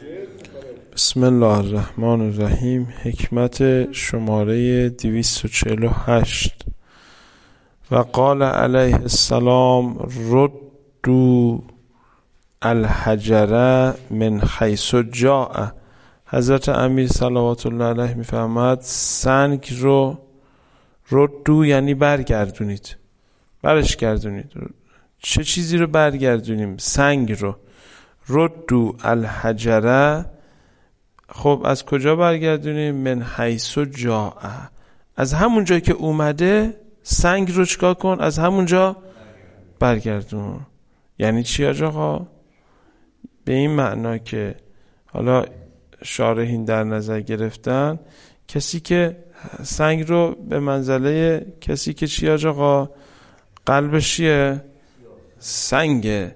بسم الله الرحمن الرحیم. حکمت شماره 248. و قال علیه السلام ردوا الحجر من حیث جاء. حضرت امیر صلوات الله علیه میفرماد سنگ رو ردو یعنی برگردونید، برش گردونید. چه چیزی رو برگردونیم؟ سنگ رو. ردو الحجر، خب از کجا برگردونیم؟ من حیث جاء، از همون جایی که اومده سنگ رو چکار کن؟ از همون جا برگردون. یعنی چی آقا؟ به این معنا که حالا شارحین در نظر گرفتن کسی که سنگ رو به منزله کسی که چی آقا؟ قلبش چیه؟ سنگه،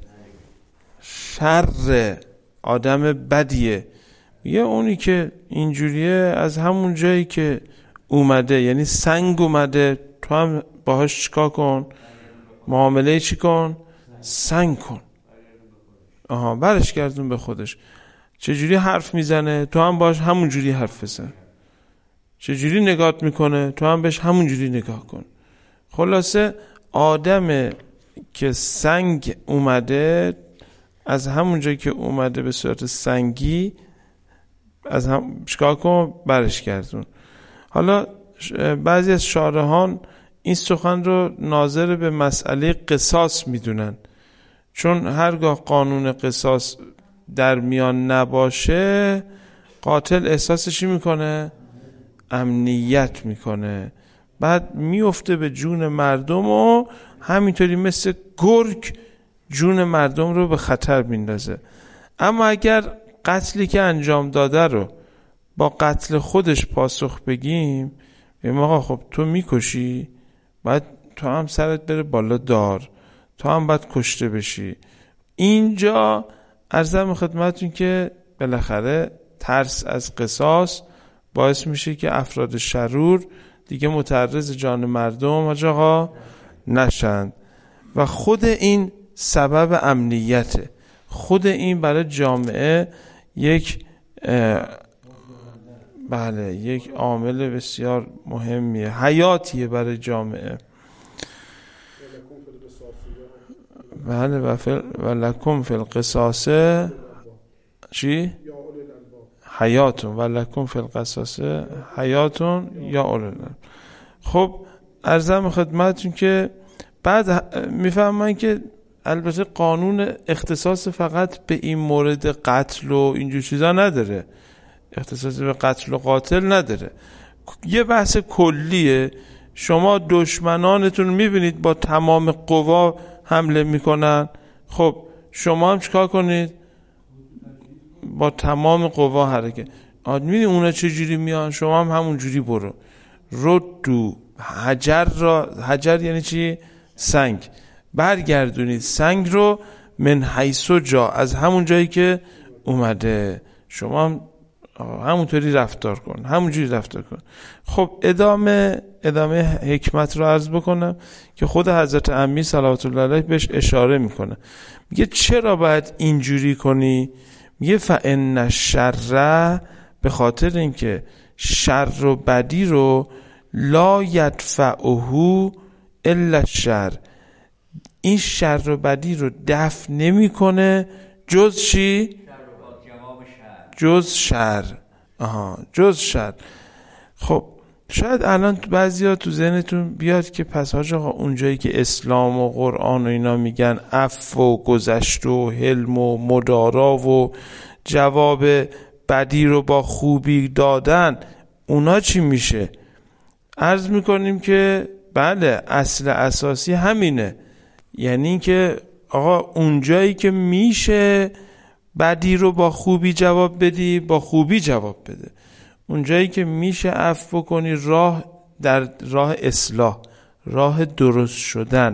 شر، آدم بدیه. یه اونی که اینجوریه از همون جایی که اومده، یعنی سنگ اومده، تو هم باهاش چیکار کن؟ معامله چی کن؟ سنگ کن. برش گردون به خودش. چجوری حرف میزنه؟ تو هم باهاش همون جوری حرف بزن. چجوری نگات میکنه؟ تو هم بهش همون جوری نگاه کن. خلاصه آدم که سنگ اومده، از همون جایی که اومده به صورت سنگی از هم چیکار کن؟ برش گردون. حالا بعضی از شارحان این سخن رو ناظر به مسئله قصاص میدونن، چون هرگاه قانون قصاص در میان نباشه قاتل احساسشی میکنه؟ امنیت میکنه، بعد میفته به جون مردم و همینطوری مثل گرگ جون مردم رو به خطر میندازه. اما اگر قتلی که انجام داده رو با قتل خودش پاسخ بگیم، آقا خب تو میکشی، بعد تو هم سرت بره بالا دار، تو هم باید کشته بشی. اینجا عرضم خدمتون که بالاخره ترس از قصاص باعث میشه که افراد شرور دیگه متعرض جان مردم آقا نشند و خود این سبب امنیته. خود این برای جامعه یک یک عامل بسیار مهمیه، حیاتیه برای جامعه. بله و لکم فی القصاص چی؟ حیاتون و لکم فی القصاص حیاتون یا اولل. خب عرضم خدمتون که بعد میفهمن که البته قانون اختصاص فقط به این مورد قتل و اینجور چیزا نداره، اختصاص به قتل و قاتل نداره، یه بحث کلیه. شما دشمنانتون میبینید با تمام قوا حمله میکنن، خب شما هم چیکار کنید؟ با تمام قوا حرکت. میبینید اونا چجوری میان، شما هم همون جوری برو. ردو حجر یعنی چی؟ سنگ. برگردونید سنگ رو من حیث جا، از همون جایی که اومده. شما هم همونطوری رفتار کن، همونجوری رفتار کن. خب ادامه حکمت رو عرض بکنم که خود حضرت امیر صلوات الله علیه بهش اشاره میکنه. میگه چرا باید اینجوری کنی؟ میگه فإن الشر، به خاطر اینکه شر و بدی رو لا یدفعه الا الشر، این شر و بدی رو دفع نمیکنه جز چی؟ جز شر. جز شر. خب شاید الان بعضیا تو ذهنتون بیاد که پس حاج آقا اونجایی که اسلام و قرآن و اینا میگن عفو و گذشت و حلم و مدارا و جواب بدی رو با خوبی دادن، اونا چی میشه؟ عرض میکنیم که بله، اصل اساسی همینه. یعنی که آقا اونجایی که میشه بدی رو با خوبی جواب بدی، با خوبی جواب بده. اونجایی که میشه عفو کنی، در راه اصلاح، راه درست شدن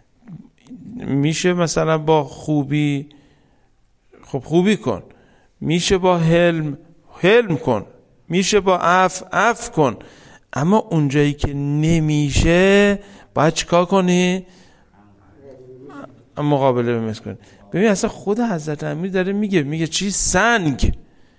میشه. مثلا با خوبی، خب خوبی کن. میشه با حلم کن. میشه با عفو کن. اما اونجایی که نمیشه باید چیکار کنی؟ مقابله بمیز کنی. ببین اصلا خود حضرت امیر داره میگه چی؟ سنگ.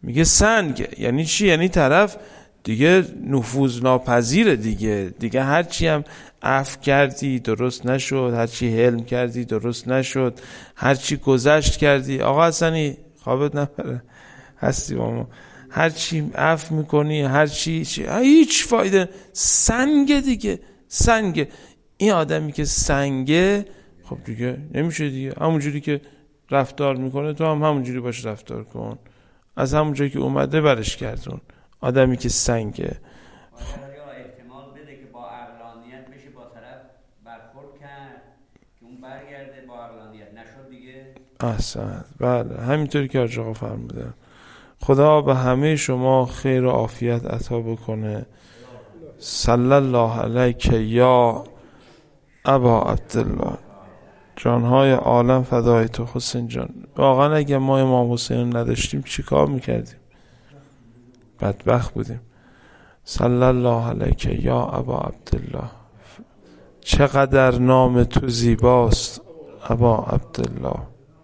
میگه سنگ. یعنی چی؟ یعنی طرف دیگه نفوذ ناپذیره دیگه هرچی هم عفو کردی درست نشد، هرچی حلم کردی درست نشد، هرچی گذشت کردی. آقا حسنی خوابت نپره، هستی با ما، هرچی عفو میکنی، هرچی هیچ فایده. سنگ دیگه، سنگ. این آدمی که سنگه خب دیگه نمیشه دیگه، همونجوری که رفتار میکنه تو هم همونجوری باش رفتار کن، از همونجایی که اومده برش گردون. آدمی که سنگه احتمال بده که با عقلانیت بشه با طرف برخورد کرد که اون برگرده با عقلانیت، نشد دیگه. احسن، بله همینطوری که حاج آقا فرمودن. خدا به همه شما خیر و عافیت عطا بکنه. صلی الله علیک یا ابا عبدالله. جانهای عالم فدای تو حسین جان. واقعا اگه ما امام حسین نداشتیم چی کار میکردیم؟ بدبخت بودیم. صلی الله علیک یا ابا عبدالله. چقدر نام تو زیباست ابا عبدالله،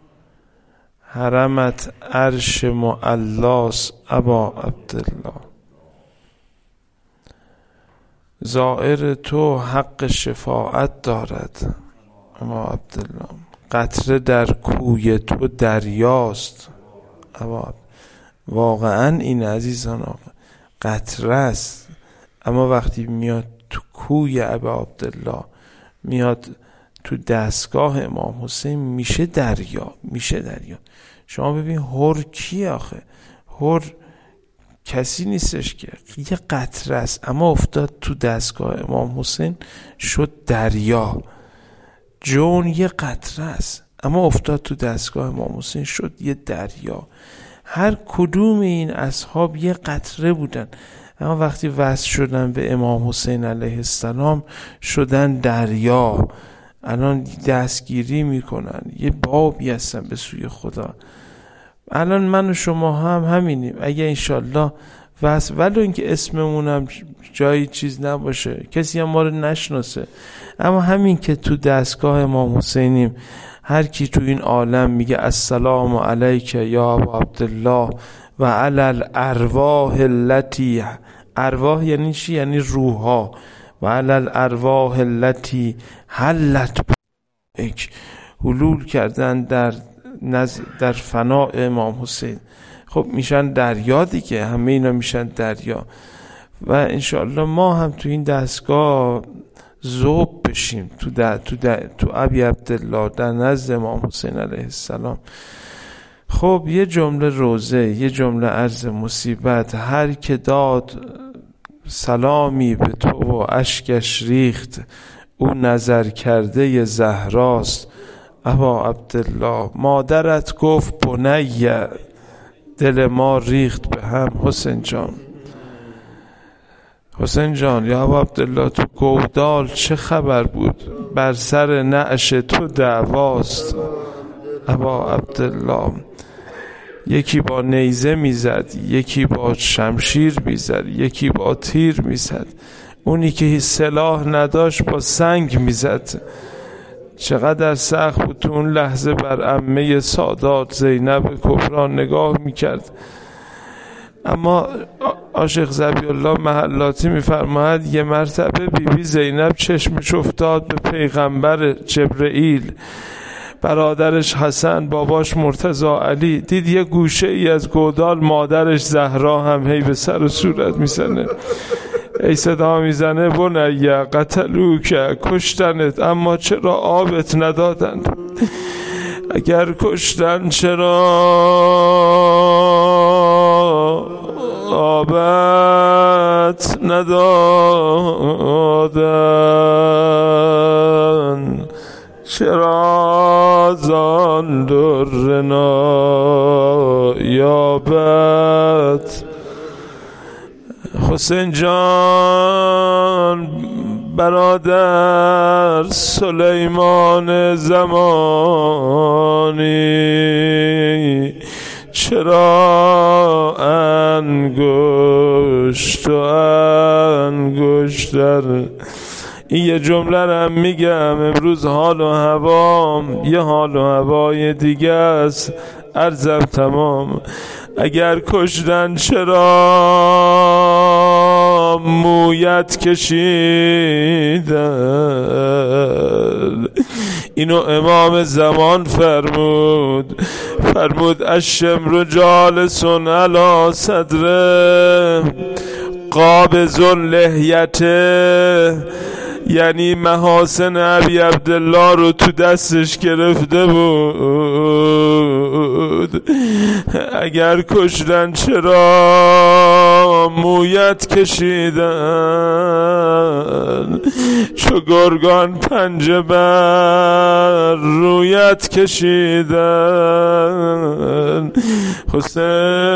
حرمت عرش معلاست ابا عبدالله، زائر تو حق شفاعت دارد ابا عبدالله، قطره در کوی تو دریاست ابا عبدالله. واقعا این عزیزان آقا قطره است، اما وقتی میاد تو کوی ابا عبدالله، میاد تو دستگاه امام حسین، میشه دریا، میشه دریا. شما ببین هر کی آخه؟ هر کسی نیستش که، یه قطره است اما افتاد تو دستگاه امام حسین شد دریا. جون یه قطره است اما افتاد تو دستگاه امام حسین شد یه دریا. هر کدوم این اصحاب یه قطره بودن اما وقتی وصل شدن به امام حسین علیه السلام شدن دریا. الان دستگیری میکنن، یه بابی هستن به سوی خدا. الان من و شما هم همینیم اگه انشالله وصل، ولو اینکه اسممون هم جایی چیز نباشه، کسی هم ما رو نشناسه، اما همین که تو دستگاه امام حسینیم، هر کی تو این عالم میگه السلام علیک یا ابا عبدالله و علی الارواح التي، ارواح یعنی چی؟ یعنی روحها. و علی الارواح التي حلت بک، حلول کردن در فناء امام حسین. خب میشن دریا دیگه، همه اینا میشن دریا. و انشاءالله ما هم تو این دستگاه ذوب بشیم تو ابی عبدالله در نزد امام حسین علیه السلام. خب یه جمله روزه، یه جمله عرض مصیبت. هر که داد سلامی به تو و اشکش ریخت، او نظر کرده زهراست ابا عبدالله. مادرت گفت بنیه، دل ما ریخت به هم. حسین جان، حسین جان یا ابا عبدالله، تو گودال چه خبر بود؟ بر سر نعش تو دعواست ابا عبدالله. یکی با نیزه میزد، یکی با شمشیر میزد، یکی با تیر میزد، اونی که سلاح نداشت با سنگ میزد. چقدر سخت بود تو اون لحظه بر عمه سادات زینب کبرا نگاه میکرد. اما عاشق ذبیح الله محلاتی میفرماید یه مرتبه بیبی زینب چشمش افتاد به پیغمبر جبرئیل، برادرش حسن، باباش مرتضی علی، دید یه گوشه ای از گودال مادرش زهرا هم هی به سر و صورت میزنه، ای صدا میزنه بنیه قتلوک، کشتنت اما چرا آبت ندادند؟ اگر کشتن چرا آبت ندادن؟ چرا زان در نایابت؟ حسین جان برادر سلیمان زمانی، چرا انگشت و انگشتر؟ این یه جمله رو هم میگم، امروز حال و هوام یه حال و هوای دیگه است، عرضم تمام. اگر کشتن چرا مویت کشیدن. اینو امام زمان فرمود الشمر جالسون علی صدره قابض لحیته، یعنی محاسن ابی عبدالله رو تو دستش گرفته بود. اگر کشتن چرا مویت کشیدن، چو گرگان پنجه بر رویت کشیدن. حسین